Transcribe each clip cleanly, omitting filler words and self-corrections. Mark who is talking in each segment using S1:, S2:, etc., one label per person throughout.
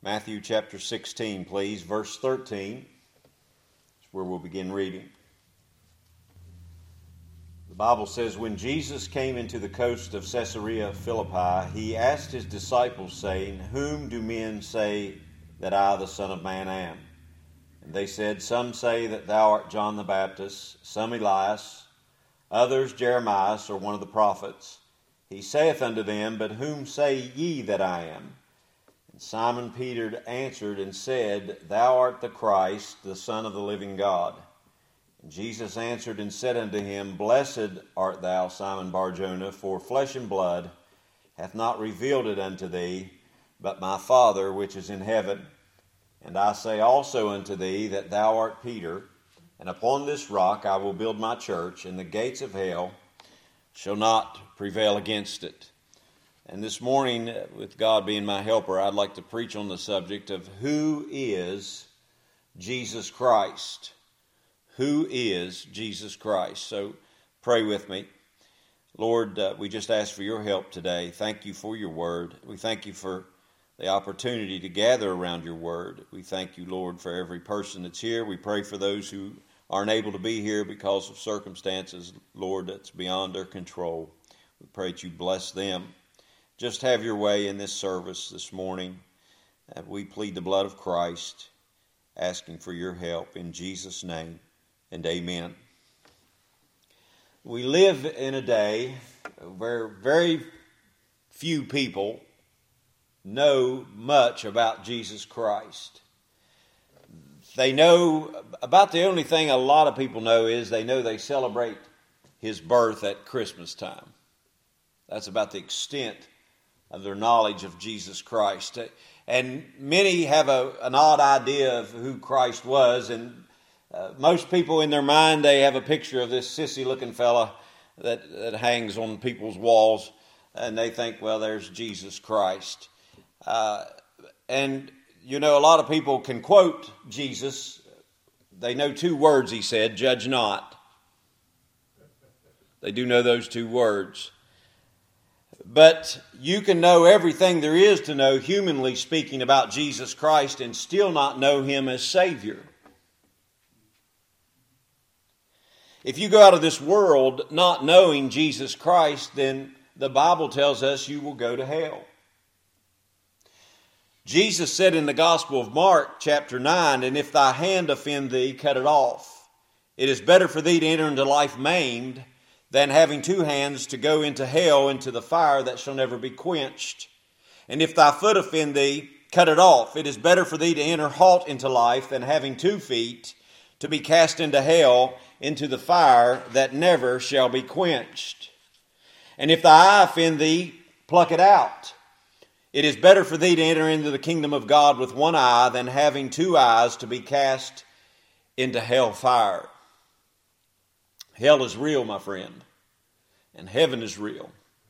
S1: Matthew chapter 16, please, verse 13. That's where we'll begin reading. The Bible says, "When Jesus came into the coast of Caesarea Philippi, he asked his disciples, saying, 'Whom do men say that I, the Son of Man, am?' And they said, 'Some say that thou art John the Baptist, some Elias, others Jeremiah, or one of the prophets.' He saith unto them, 'But whom say ye that I am?' And Simon Peter answered and said, 'Thou art the Christ, the Son of the living God.' And Jesus answered and said unto him, 'Blessed art thou, Simon Bar-Jonah, for flesh and blood hath not revealed it unto thee, but my Father which is in heaven. And I say also unto thee that thou art Peter, and upon this rock I will build my church, and the gates of hell shall not prevail against it.'" And this morning, with God being my helper, I'd like to preach on the subject of who is Jesus Christ. Who is Jesus Christ? So pray with me. Lord, we just ask for your help today. Thank you for your word. We thank you for the opportunity to gather around your word. We thank you, Lord, for every person that's here. We pray for those who aren't able to be here because of circumstances, Lord, that's beyond their control. We pray that you bless them. Just have your way in this service this morning. We plead the blood of Christ, asking for your help in Jesus' name, and amen. We live in a day where very few people know much about Jesus Christ. They know about the only thing a lot of people know is they celebrate his birth at Christmas time. That's about the extent of their knowledge of Jesus Christ. And many have an odd idea of who Christ was, and most people in their mind, they have a picture of this sissy-looking fella that hangs on people's walls, and they think, well, there's Jesus Christ. And, you know, a lot of people can quote Jesus. They know two words he said, "Judge not." They do know those two words. But you can know everything there is to know, humanly speaking, about Jesus Christ and still not know him as Savior. If you go out of this world not knowing Jesus Christ, then the Bible tells us you will go to hell. Jesus said in the Gospel of Mark, chapter 9, "And if thy hand offend thee, cut it off. It is better for thee to enter into life maimed than having two hands to go into hell, into the fire that shall never be quenched. And if thy foot offend thee, cut it off. It is better for thee to enter halt into life than having 2 feet to be cast into hell, into the fire that never shall be quenched. And if thy eye offend thee, pluck it out. It is better for thee to enter into the kingdom of God with 1 eye than having 2 eyes to be cast into hell fire." Hell is real, my friend, and heaven is real.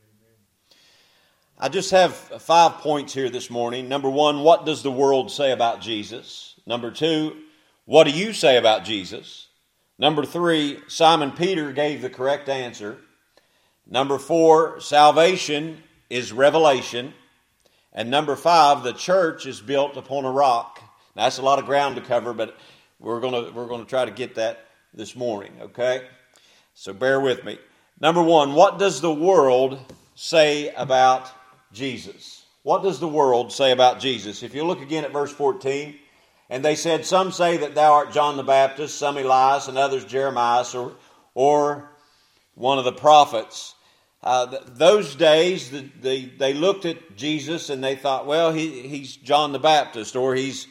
S1: I just have 5 points here this morning. Number 1, what does the world say about Jesus? Number 2, what do you say about Jesus? Number 3, Simon Peter gave the correct answer. Number 4, salvation is revelation. And number 5, the church is built upon a rock. Now, that's a lot of ground to cover, but we're going to try to get that this morning, okay? So bear with me. Number 1, what does the world say about Jesus? What does the world say about Jesus? If you look again at verse 14, "And they said, Some say that thou art John the Baptist, some Elias, and others Jeremiah, or one of the prophets." Those days, they looked at Jesus and they thought, well, he's John the Baptist, or he's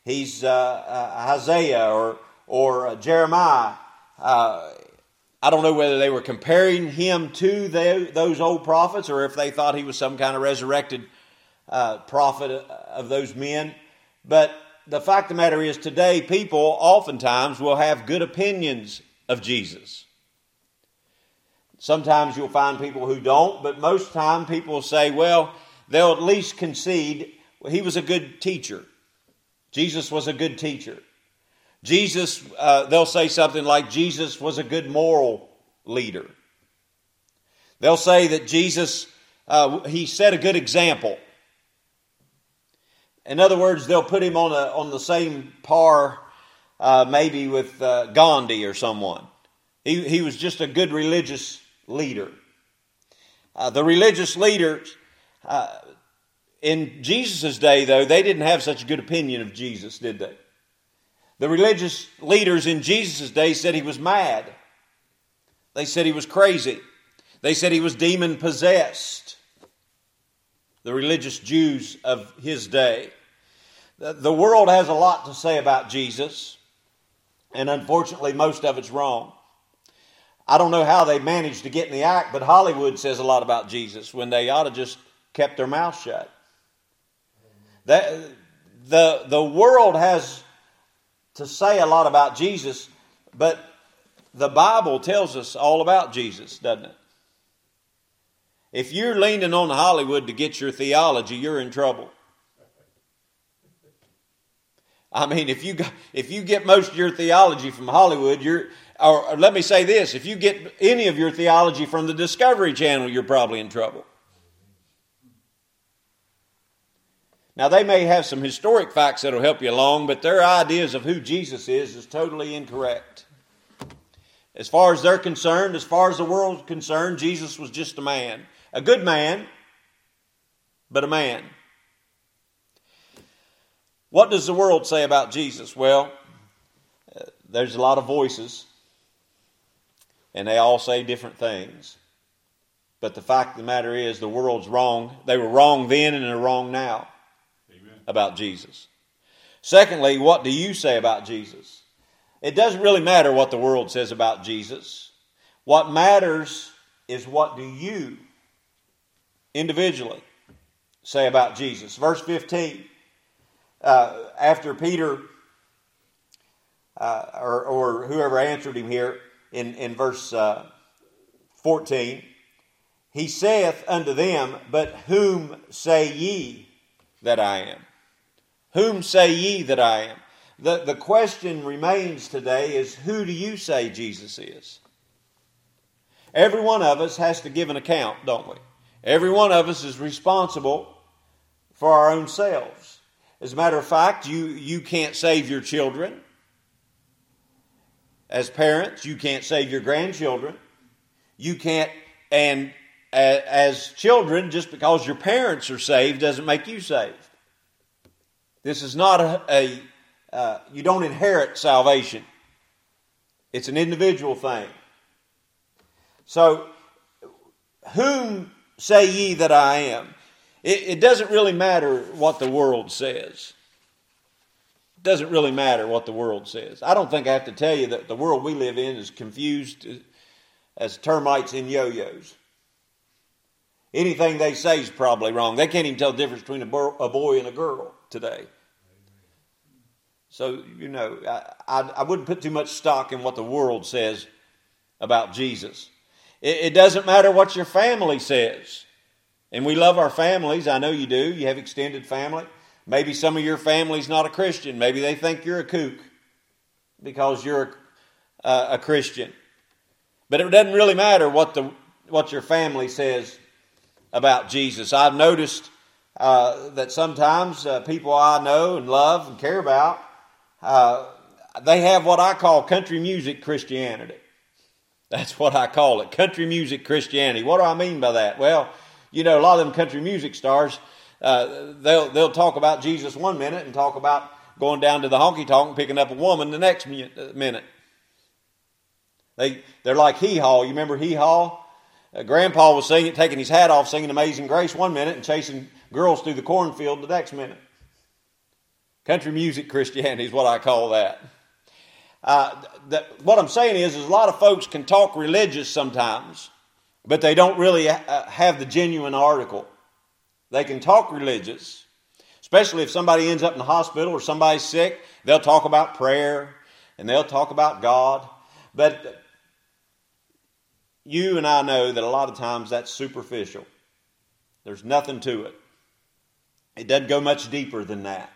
S1: Isaiah, or Jeremiah. I don't know whether they were comparing him to those old prophets or if they thought he was some kind of resurrected prophet of those men. But the fact of the matter is, today people oftentimes will have good opinions of Jesus. Sometimes you'll find people who don't, but most time people will say, well, they'll at least concede, well, he was a good teacher. Jesus was a good teacher. Jesus, they'll say something like, Jesus was a good moral leader. They'll say that Jesus, he set a good example. In other words, they'll put him on the same par maybe with Gandhi or someone. He was just a good religious leader. The religious leaders in Jesus' day, though, they didn't have such a good opinion of Jesus, did they? The religious leaders in Jesus' day said he was mad. They said he was crazy. They said he was demon-possessed. The religious Jews of his day. The world has a lot to say about Jesus, and unfortunately most of it's wrong. I don't know how they managed to get in the act, but Hollywood says a lot about Jesus when they ought to just kept their mouth shut. The world has to say a lot about Jesus, but the Bible tells us all about Jesus, doesn't it? If you're leaning on Hollywood to get your theology, you're in trouble. I mean, if you get most of your theology from Hollywood, or let me say this, if you get any of your theology from the Discovery Channel, you're probably in trouble. Now, they may have some historic facts that will help you along, but their ideas of who Jesus is totally incorrect. As far as they're concerned, as far as the world's concerned, Jesus was just a man. A good man, but a man. What does the world say about Jesus? Well, there's a lot of voices, and they all say different things. But the fact of the matter is, the world's wrong. They were wrong then, and they're wrong now. Amen. About Jesus. Secondly, what do you say about Jesus? It doesn't really matter what the world says about Jesus. What matters is what do you individually say about Jesus. Verse 15, after Peter or whoever answered him here in verse 14, he saith unto them, but whom say ye that I am? Whom say ye that I am? The question remains today is, who do you say Jesus is? Every one of us has to give an account, don't we? Every one of us is responsible for our own selves. As a matter of fact, you can't save your children. As parents, you can't save your grandchildren. You can't, and as children, just because your parents are saved doesn't make you saved. This is not you don't inherit salvation. It's an individual thing. So, whom say ye that I am? It doesn't really matter what the world says. It doesn't really matter what the world says. I don't think I have to tell you that the world we live in is confused as termites in yo-yos. Anything they say is probably wrong. They can't even tell the difference between a boy and a girl today. So, I wouldn't put too much stock in what the world says about Jesus. It doesn't matter what your family says. And we love our families. I know you do. You have extended family. Maybe some of your family's not a Christian. Maybe they think you're a kook because you're a Christian. But it doesn't really matter what your family says about Jesus. I've noticed that sometimes people I know and love and care about, they have what I call country music Christianity. That's what I call it, country music Christianity. What do I mean by that? Well, a lot of them country music stars, they'll talk about Jesus one minute and talk about going down to the honky-tonk and picking up a woman the next minute. They're like Hee Haw. You remember Hee Haw? Grandpa was taking his hat off, singing Amazing Grace one minute and chasing girls through the cornfield the next minute. Country music Christianity is what I call that. What I'm saying is a lot of folks can talk religious sometimes, but they don't really have the genuine article. They can talk religious, especially if somebody ends up in the hospital or somebody's sick. They'll talk about prayer and they'll talk about God. But you and I know that a lot of times that's superficial. There's nothing to it. It doesn't go much deeper than that.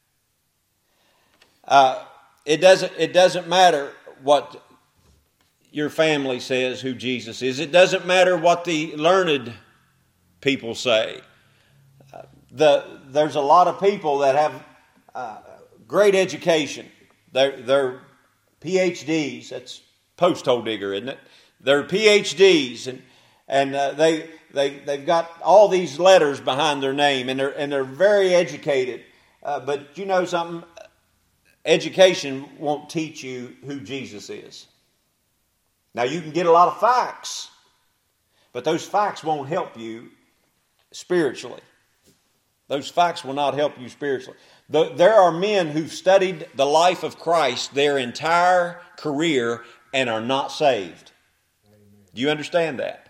S1: It doesn't matter what your family says who Jesus is. It doesn't matter what the learned people say. There's a lot of people that have great education. They're PhDs. That's post-hole digger, isn't it? They're PhDs, and they've got all these letters behind their name, and they're very educated. But you know something? Education won't teach you who Jesus is. Now you can get a lot of facts, but those facts won't help you spiritually. Those facts will not help you spiritually. There are men who've studied the life of Christ their entire career and are not saved. Do you understand that?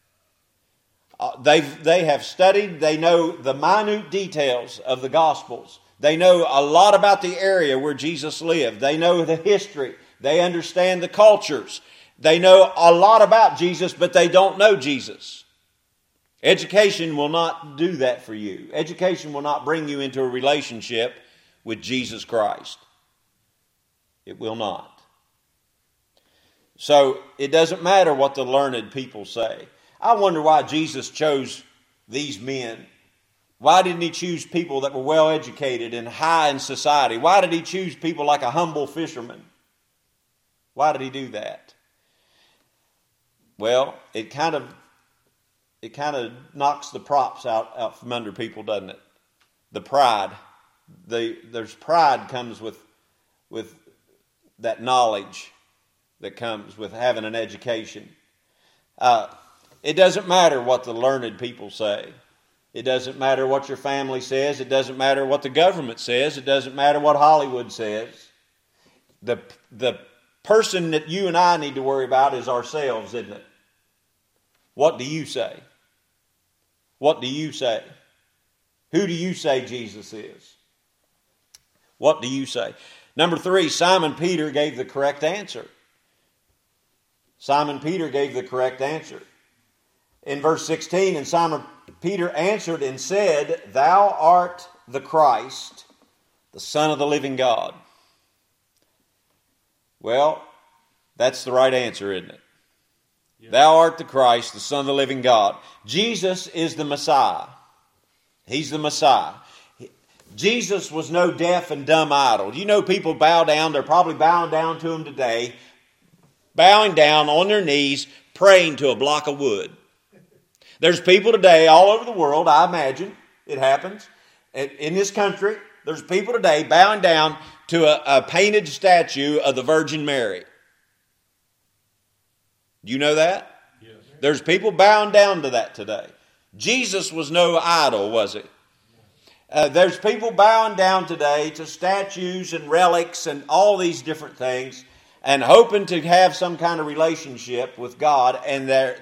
S1: They have studied, they know the minute details of the Gospels. They know a lot about the area where Jesus lived. They know the history. They understand the cultures. They know a lot about Jesus, but they don't know Jesus. Education will not do that for you. Education will not bring you into a relationship with Jesus Christ. It will not. So it doesn't matter what the learned people say. I wonder why Jesus chose these men. Why didn't he choose people that were well educated and high in society? Why did he choose people like a humble fisherman? Why did he do that? Well, it kind of knocks the props out from under people, doesn't it? The pride. There's pride comes with that knowledge that comes with having an education. It doesn't matter what the learned people say. It doesn't matter what your family says. It doesn't matter what the government says. It doesn't matter what Hollywood says. The person that you and I need to worry about is ourselves, isn't it? What do you say? What do you say? Who do you say Jesus is? What do you say? Number 3, Simon Peter gave the correct answer. Simon Peter gave the correct answer. In verse 16, and Simon Peter answered and said, "Thou art the Christ, the Son of the living God." Well, that's the right answer, isn't it? Yeah. Thou art the Christ, the Son of the living God. Jesus is the Messiah. He's the Messiah. Jesus was no deaf and dumb idol. You know, people bow down. They're probably bowing down to him today, bowing down on their knees, praying to a block of wood. There's people today all over the world, I imagine it happens. In this country, there's people today bowing down to a painted statue of the Virgin Mary. Do you know that? Yes. There's people bowing down to that today. Jesus was no idol, was he? There's people bowing down today to statues and relics and all these different things and hoping to have some kind of relationship with God, and they're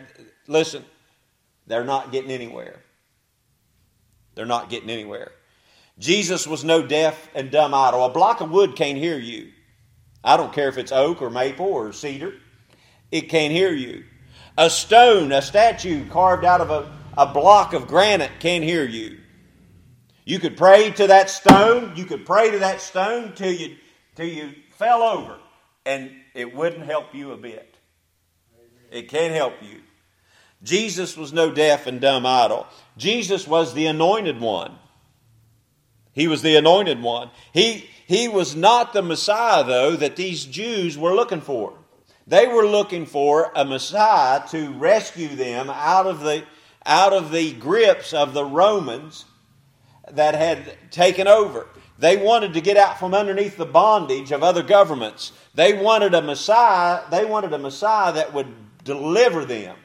S1: not getting anywhere. They're not getting anywhere. Jesus was no deaf and dumb idol. A block of wood can't hear you. I don't care if it's oak or maple or cedar. It can't hear you. A stone, a statue carved out of a block of granite can't hear you. You could pray to that stone. You could pray to that stone till you fell over, and it wouldn't help you a bit. It can't help you. Jesus was no deaf and dumb idol. Jesus was the anointed one. He was the anointed one. He was not the Messiah, though, that these Jews were looking for. They were looking for a Messiah to rescue them out of the grips of the Romans that had taken over. They wanted to get out from underneath the bondage of other governments. They wanted a Messiah. They wanted a Messiah that would deliver them.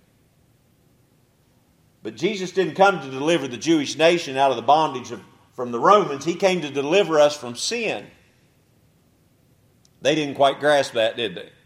S1: But Jesus didn't come to deliver the Jewish nation out of the bondage from the Romans. He came to deliver us from sin. They didn't quite grasp that, did they?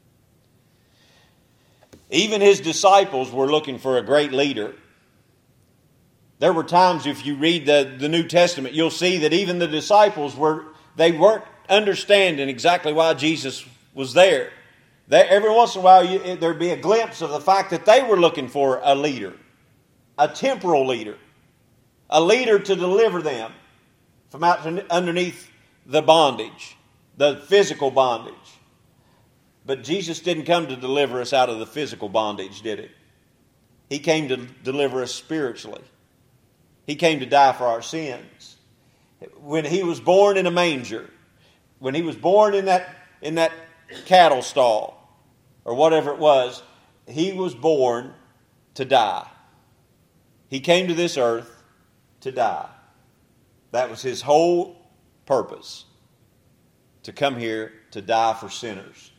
S1: Even his disciples were looking for a great leader. There were times, if you read the New Testament, you'll see that even the disciples weren't understanding exactly why Jesus was there. Every once in a while, there'd be a glimpse of the fact that they were looking for a leader, a temporal leader, a leader to deliver them from out underneath the bondage, the physical bondage. But Jesus didn't come to deliver us out of the physical bondage, did he? He came to deliver us spiritually. He came to die for our sins. When He was born in a manger, when He was born in that cattle stall, or whatever it was, He was born to die. He came to this earth to die. That was His whole purpose, to come here to die for sinners.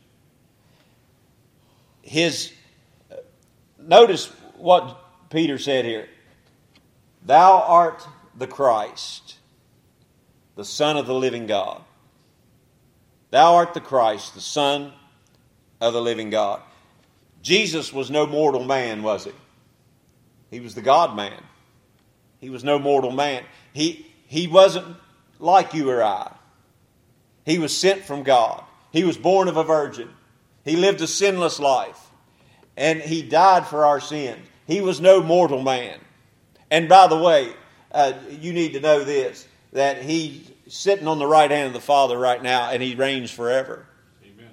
S1: Notice what Peter said here. Thou art the Christ, the Son of the living God. Thou art the Christ, the Son of the living God. Jesus was no mortal man, was He? He was the God-man. He was no mortal man. He wasn't like you or I. He was sent from God. He was born of a virgin. He lived a sinless life. And He died for our sins. He was no mortal man. And by the way, you need to know this, that He's sitting on the right hand of the Father right now, and He reigns forever.
S2: Amen.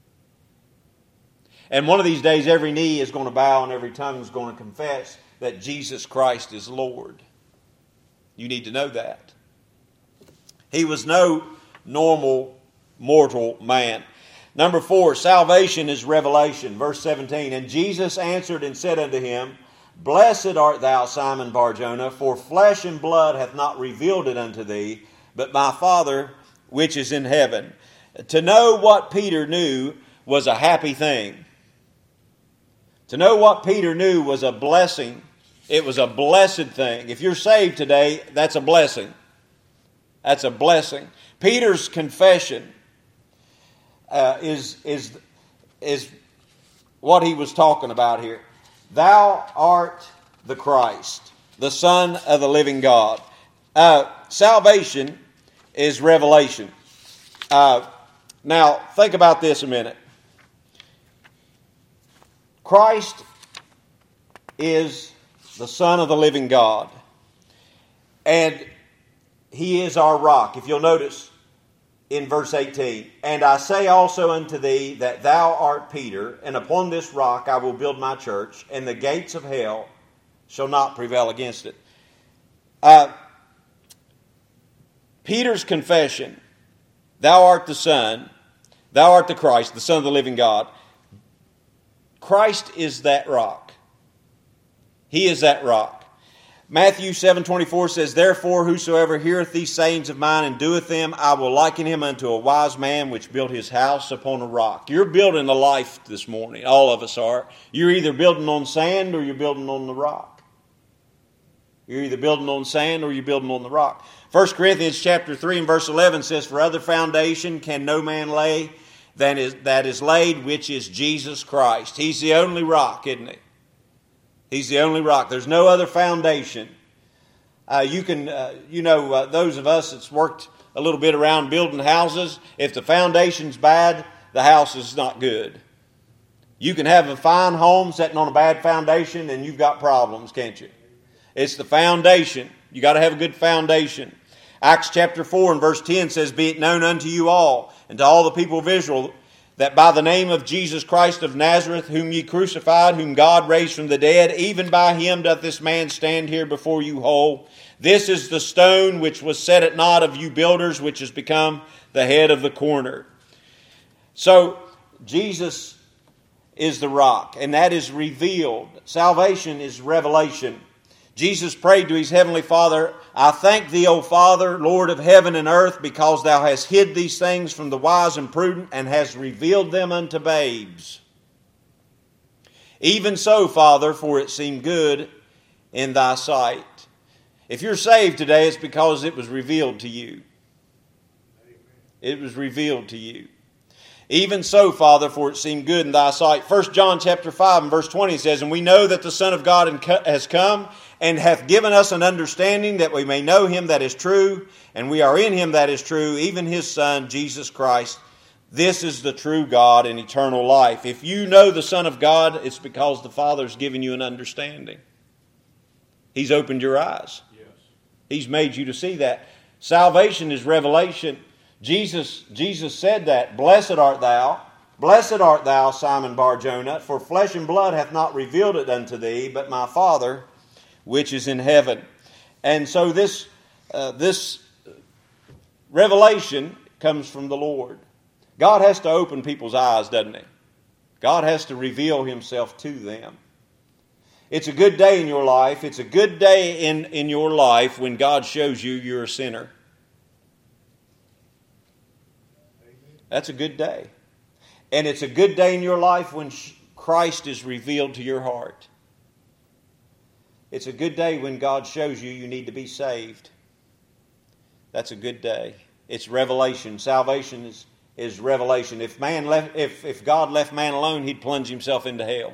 S1: And one of these days, every knee is going to bow and every tongue is going to confess that Jesus Christ is Lord. You need to know that. He was no normal mortal man. Number 4, salvation is revelation. Verse 17, and Jesus answered and said unto him, Blessed art thou, Simon Bar-Jonah, for flesh and blood hath not revealed it unto thee, but my Father which is in heaven. To know what Peter knew was a happy thing. To know what Peter knew was a blessing. It was a blessed thing. If you're saved today, that's a blessing. That's a blessing. Peter's confession is what he was talking about here. Thou art the Christ, the Son of the living God. Salvation is revelation. Now, think about this a minute. Christ is the Son of the living God. And He is our rock. If you'll notice in verse 18, and I say also unto thee that thou art Peter, and upon this rock I will build my church, and the gates of hell shall not prevail against it. Peter's confession, thou art the Son, thou art the Christ, the Son of the living God. Christ is that rock. He is that rock. Matthew 7:24 says, Therefore whosoever heareth these sayings of mine and doeth them, I will liken him unto a wise man which built his house upon a rock. You're building a life this morning. All of us are. You're either building on sand or you're building on the rock. You're either building on sand or you're building on the rock. 1 Corinthians chapter 3 and verse 11 says, For other foundation can no man lay that is laid, which is Jesus Christ. He's the only rock, isn't He? He's the only rock. There's no other foundation. Those of us that's worked a little bit around building houses, if the foundation's bad, the house is not good. You can have a fine home sitting on a bad foundation and you've got problems, can't you? It's the foundation. You got to have a good foundation. Acts chapter 4 and verse 10 says, Be it known unto you all, and to all the people of Israel, that by the name of Jesus Christ of Nazareth, whom ye crucified, whom God raised from the dead, even by Him doth this man stand here before you whole. This is the stone which was set at naught of you builders, which has become the head of the corner. So, Jesus is the rock, and that is revealed. Salvation is revelation. Jesus prayed to His heavenly Father, I thank Thee, O Father, Lord of heaven and earth, because Thou hast hid these things from the wise and prudent, and hast revealed them unto babes. Even so, Father, for it seemed good in Thy sight. If you're saved today, it's because it was revealed to you. It was revealed to you. Even so, Father, for it seemed good in Thy sight. 1 John chapter 5 and verse 20 says, And we know that the Son of God has come, and hath given us an understanding that we may know Him that is true, and we are in Him that is true, even His Son, Jesus Christ. This is the true God and eternal life. If you know the Son of God, it's because the Father's given you an understanding. He's opened your eyes.
S2: Yes.
S1: He's made you to see that. Salvation is revelation. Jesus said that, Blessed art thou, Simon Bar-Jonah, for flesh and blood hath not revealed it unto thee, but my Father which is in heaven. And so this revelation comes from the Lord. God has to open people's eyes, doesn't He? God has to reveal Himself to them. It's a good day in your life. It's a good day in your life when God shows you you're a sinner. That's a good day. And it's a good day in your life when Christ is revealed to your heart. It's a good day when God shows you you need to be saved. That's a good day. It's revelation. Salvation is revelation. If God left man alone, He'd plunge himself into hell.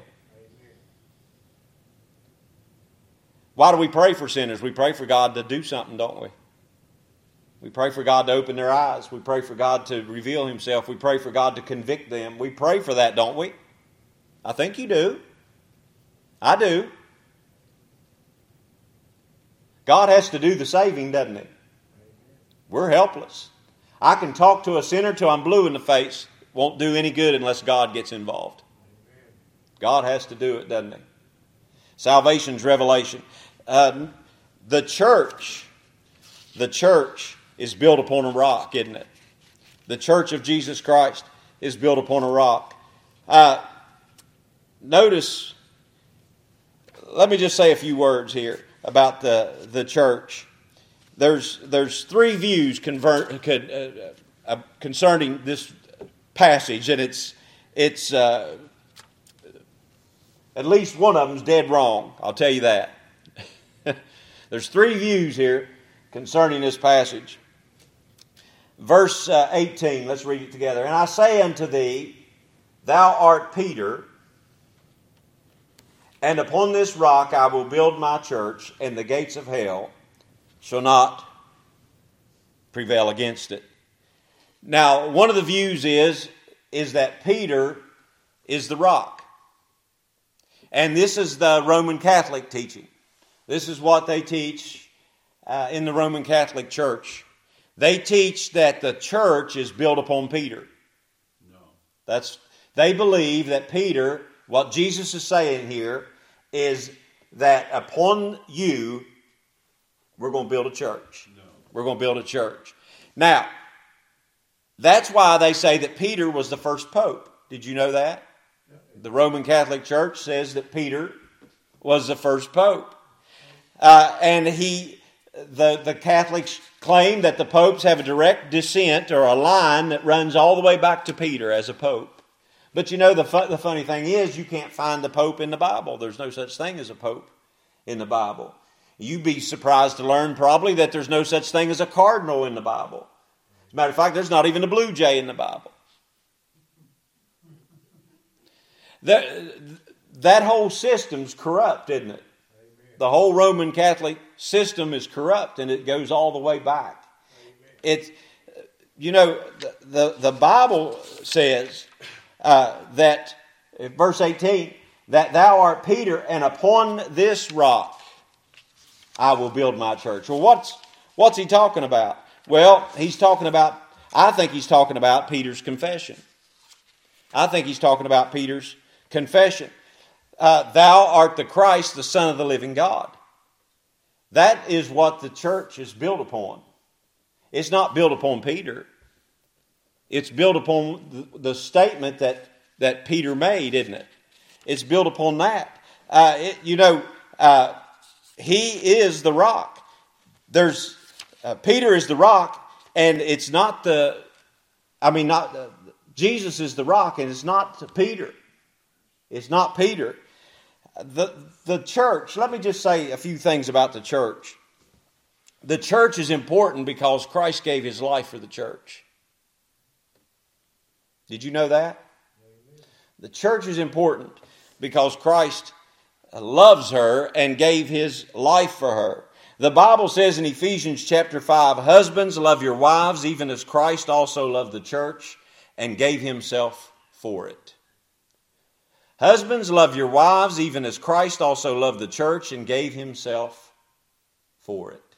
S1: Why do we pray for sinners? We pray for God to do something, don't we? We pray for God to open their eyes. We pray for God to reveal Himself. We pray for God to convict them. We pray for that, don't we? I think you do. I do. God has to do the saving, doesn't He? We're helpless. I can talk to a sinner till I'm blue in the face. Won't do any good unless God gets involved. God has to do it, doesn't He? Salvation's revelation. The church is built upon a rock, isn't it? The church of Jesus Christ is built upon a rock. Notice, let me just say a few words here about the church. There's three views concerning this passage, and it's at least one of them's dead wrong. I'll tell you that. There's three views here concerning this passage. Verse 18, let's read it together. And I say unto thee, thou art Peter, and upon this rock I will build my church, and the gates of hell shall not prevail against it. Now, one of the views is that Peter is the rock. And this is the Roman Catholic teaching. This is what they teach in the Roman Catholic Church. They teach that the church is built upon Peter. No. They believe that Peter, what Jesus is saying here, is that upon you, we're going to build a church. No. We're going to build a church. Now, that's why they say that Peter was the first pope. Did you know that? The Roman Catholic Church says that Peter was the first pope. And the Catholics claim that the popes have a direct descent or a line that runs all the way back to Peter as a pope. But you know, the funny thing is you can't find the pope in the Bible. There's no such thing as a pope in the Bible. You'd be surprised to learn probably that there's no such thing as a cardinal in the Bible. As a matter of fact, there's not even a blue jay in the Bible. That whole system's corrupt, isn't it? The whole Roman Catholic system is corrupt, and it goes all the way back. It's, you know, the Bible says that, verse 18, that thou art Peter, and upon this rock I will build my church. Well, what's he talking about? Well, I think he's talking about Peter's confession. I think he's talking about Peter's confession. Thou art the Christ, the Son of the living God. That is what the church is built upon. It's not built upon Peter. It's built upon the statement that Peter made, isn't it? It's built upon that. He is the rock. Peter is the rock, and it's not Jesus is the rock, and it's not Peter. It's not Peter. The church, let me just say a few things about the church. The church is important because Christ gave His life for the church. Did you know that? The church is important because Christ loves her and gave His life for her. The Bible says in Ephesians chapter 5, husbands, love your wives even as Christ also loved the church and gave Himself for it. Husbands, love your wives even as Christ also loved the church and gave Himself for it.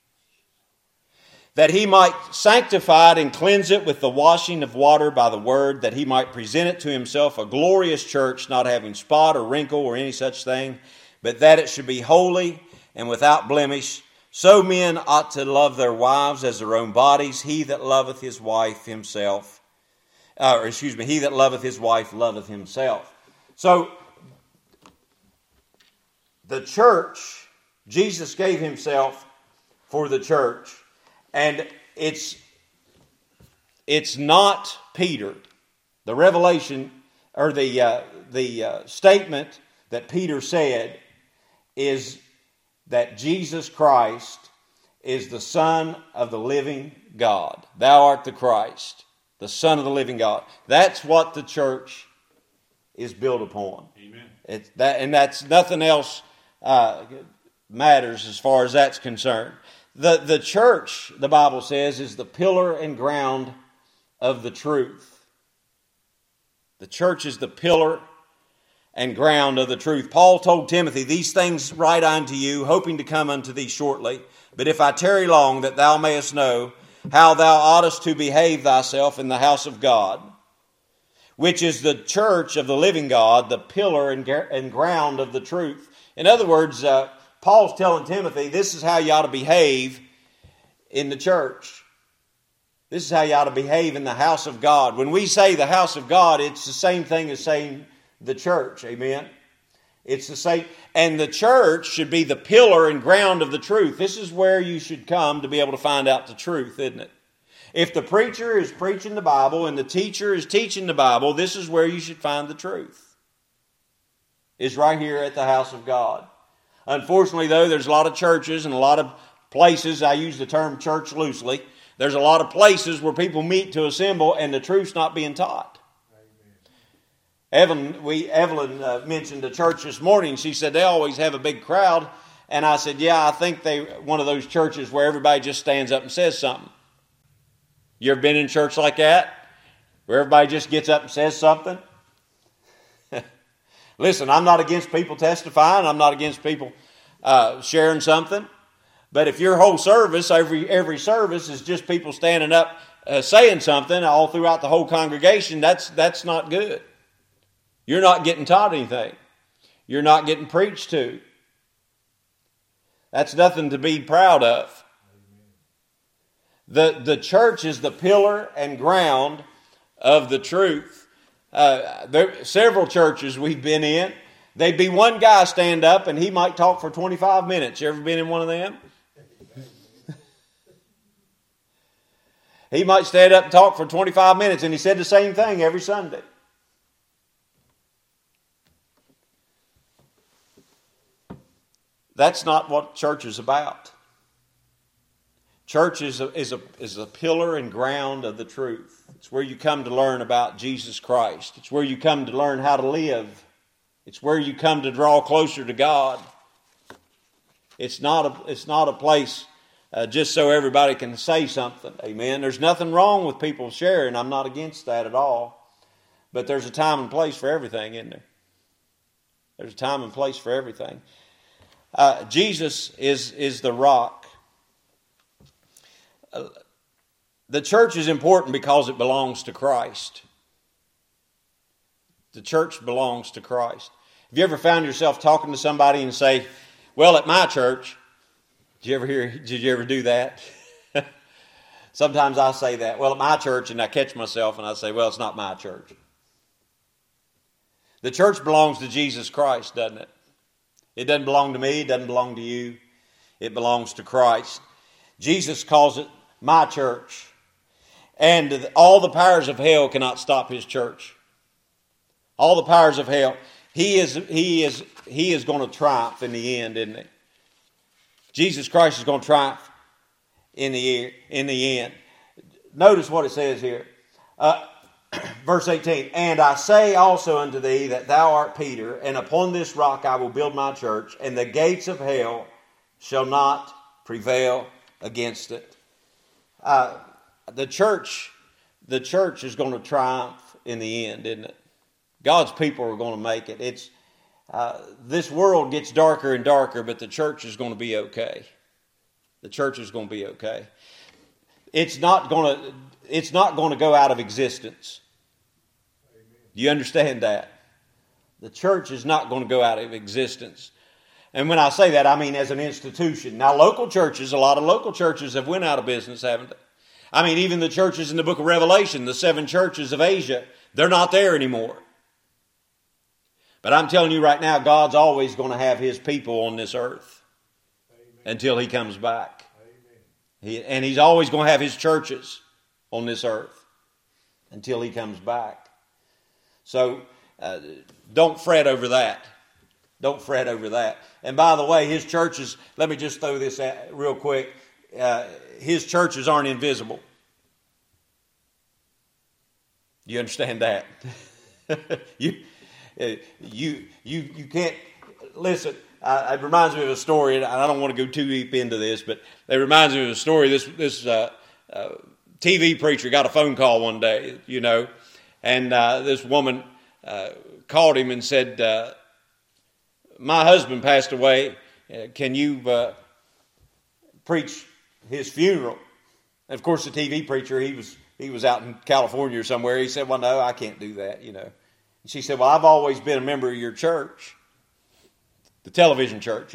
S1: That He might sanctify it and cleanse it with the washing of water by the word, that He might present it to Himself a glorious church, not having spot or wrinkle or any such thing, but that it should be holy and without blemish. So men ought to love their wives as their own bodies. He that loveth his wife himself, he that loveth his wife loveth himself. So, the church, Jesus gave himself for the church, and it's not Peter. The revelation, or the statement that Peter said is that Jesus Christ is the Son of the living God. Thou art the Christ, the Son of the living God. That's what the church is built upon. Amen. And that's nothing else matters as far as that's concerned. The church, the Bible says, is the pillar and ground of the truth. The church is the pillar and ground of the truth. Paul told Timothy, "These things write unto you, hoping to come unto thee shortly. But if I tarry long, that thou mayest know how thou oughtest to behave thyself in the house of God, which is the church of the living God, the pillar and ground of the truth." In other words, Paul's telling Timothy, this is how you ought to behave in the church. This is how you ought to behave in the house of God. When we say the house of God, it's the same thing as saying the church. Amen? It's the same. And the church should be the pillar and ground of the truth. This is where you should come to be able to find out the truth, isn't it? If the preacher is preaching the Bible and the teacher is teaching the Bible, this is where you should find the truth. It's right here at the house of God. Unfortunately, though, there's a lot of churches and a lot of places, I use the term church loosely, there's a lot of places where people meet to assemble and the truth's not being taught. Evelyn mentioned a church this morning. She said they always have a big crowd. And I said, yeah, I think they one of those churches where everybody just stands up and says something. You ever been in church like that? Where everybody just gets up and says something? Listen, I'm not against people testifying. I'm not against people sharing something. But if your whole service, every service is just people standing up saying something all throughout the whole congregation, that's not good. You're not getting taught anything. You're not getting preached to. That's nothing to be proud of. The church is the pillar and ground of the truth. There several churches we've been in. There'd be one guy stand up and he might talk for 25 minutes. You ever been in one of them? He might stand up and talk for 25 minutes and he said the same thing every Sunday. That's not what church is about. Church is a pillar and ground of the truth. It's where you come to learn about Jesus Christ. It's where you come to learn how to live. It's where you come to draw closer to God. It's not a place just so everybody can say something. Amen. There's nothing wrong with people sharing. I'm not against that at all. But there's a time and place for everything, isn't there? There's a time and place for everything. Jesus is the rock. The church is important because it belongs to Christ. The church belongs to Christ. Have you ever found yourself talking to somebody and say, well, at my church, did you ever do that? Sometimes I say that, well, at my church, and I catch myself and I say, well, it's not my church. The church belongs to Jesus Christ, doesn't it? It doesn't belong to me. It doesn't belong to you. It belongs to Christ. Jesus calls it my church. And all the powers of hell cannot stop his church. All the powers of hell. He is going to triumph in the end, isn't he? Jesus Christ is going to triumph in the end. Notice what it says here. Verse 18, and I say also unto thee that thou art Peter, and upon this rock I will build my church, and the gates of hell shall not prevail against it. The church is going to triumph in the end, isn't it? God's people are going to make it. This world gets darker and darker, but the church is going to be okay. The church is going to be okay. It's not going to go out of existence. Do you understand that? The church is not going to go out of existence. And when I say that, I mean as an institution. Now, local churches, a lot of local churches have went out of business, haven't they? I mean, even the churches in the book of Revelation, the 7 churches of Asia, they're not there anymore. But I'm telling you right now, God's always going to have His people on this earth. Amen. Until He comes back. And He's always going to have His churches on this earth until He comes back. So don't fret over that. Don't fret over that. And by the way, His churches, let me just throw this out real quick. His churches aren't invisible. You understand that? You can't, listen, it reminds me of a story, and I don't want to go too deep into this, but it reminds me of a story. This TV preacher got a phone call one day, and this woman called him and said, my husband passed away. Can you preach his funeral? And of course, the TV preacher, he was out in California or somewhere. He said, well, no, I can't do that, And she said, well, I've always been a member of your church, the television church,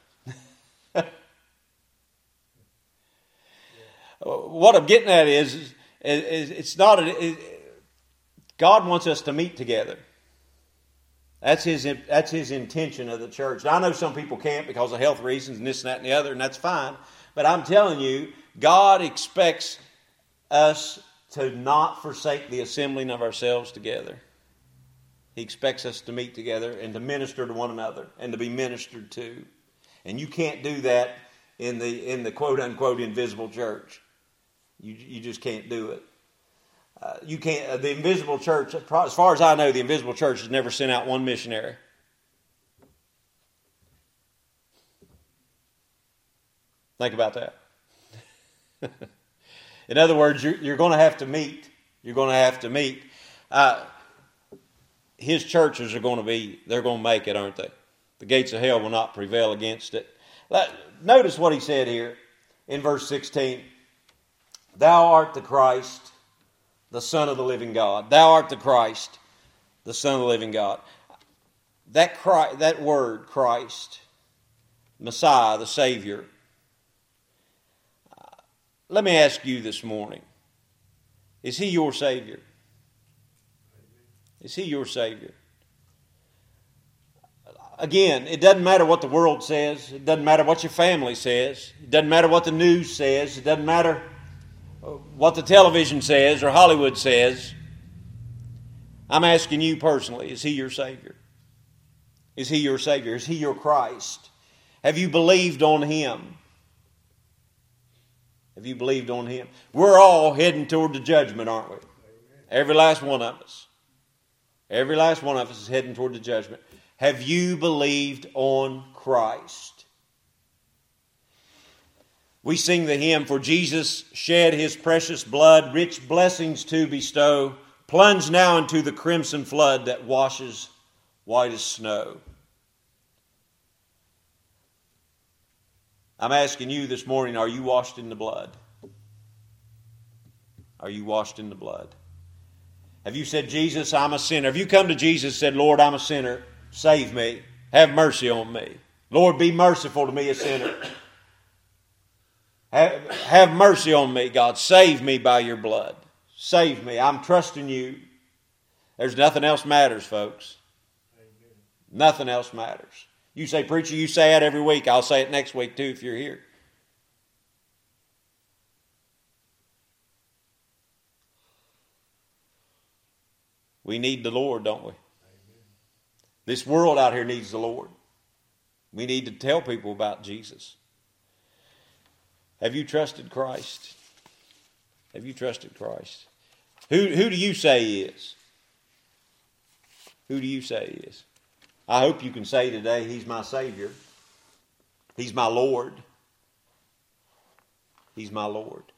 S1: What I'm getting at is it's not, God wants us to meet together. That's his intention of the church. Now, I know some people can't because of health reasons and this and that and the other, and that's fine. But I'm telling you, God expects us to not forsake the assembling of ourselves together. He expects us to meet together and to minister to one another and to be ministered to. And you can't do that in the quote-unquote invisible church. You just can't do it. You can't. The invisible church, as far as I know, the invisible church has never sent out one missionary. Think about that. In other words, you're going to have to meet. You're going to have to meet. His churches they're going to make it, aren't they? The gates of hell will not prevail against it. Notice what he said here in verse 16. Thou art the Christ, the Son of the living God. Thou art the Christ, the Son of the living God. That word, Christ, Messiah, the Savior. Let me ask you this morning, is He your Savior? Is He your Savior? Again, it doesn't matter what the world says. It doesn't matter what your family says. It doesn't matter what the news says. It doesn't matter what the television says or Hollywood says. I'm asking you personally, is He your Savior? Is He your Savior? Is He your Christ? Have you believed on Him? Have you believed on Him? We're all heading toward the judgment, aren't we? Every last one of us. Every last one of us is heading toward the judgment. Have you believed on Christ? We sing the hymn, for Jesus shed His precious blood, rich blessings to bestow. Plunge now into the crimson flood that washes white as snow. I'm asking you this morning, are you washed in the blood? Are you washed in the blood? Have you said, Jesus, I'm a sinner? Have you come to Jesus and said, Lord, I'm a sinner. Save me. Have mercy on me. Lord, be merciful to me, a sinner. Have mercy on me, God. Save me by your blood. Save me. I'm trusting you. There's nothing else matters, folks. Amen. Nothing else matters. You say, preacher, you say it every week. I'll say it next week too if you're here. We need the Lord, don't we? Amen. This world out here needs the Lord. We need to tell people about Jesus. Have you trusted Christ? Have you trusted Christ? Who do you say He is? Who do you say He is? I hope you can say today, He's my Savior. He's my Lord. He's my Lord.